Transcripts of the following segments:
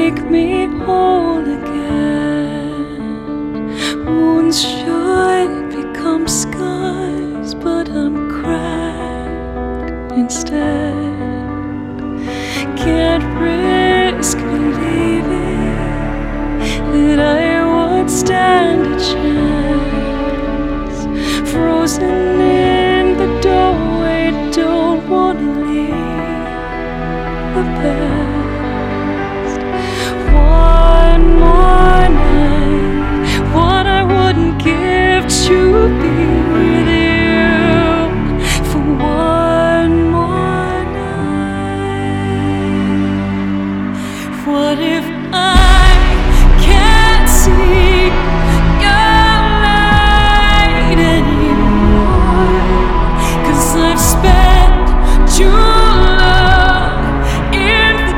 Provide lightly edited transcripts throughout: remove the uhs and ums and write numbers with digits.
make me whole again. Wounds should become scars, but I'm cracked instead. Can't risk believing that I would stand a chance. Frozen in the doorway, don't wanna leave the past. One more night, what I wouldn't give to be with you for one more night. What if I can't see your light anymore? 'Cause I've spent too long in the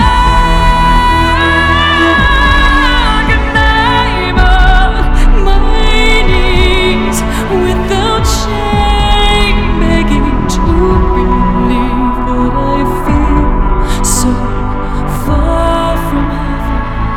dark, and I'm on my knees without shame, begging to believe that I feel so far from heaven.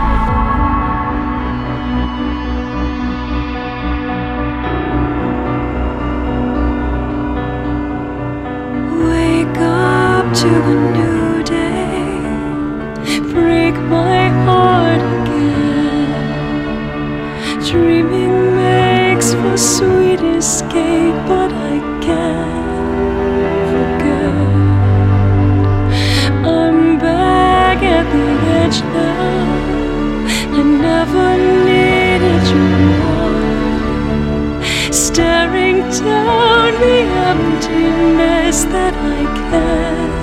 Wake up to a new day, break my heart again. Dreaming makes for sweet escape, but I can't forget. I'm back at the edge now. I never needed you more. Staring down the emptiness that I can't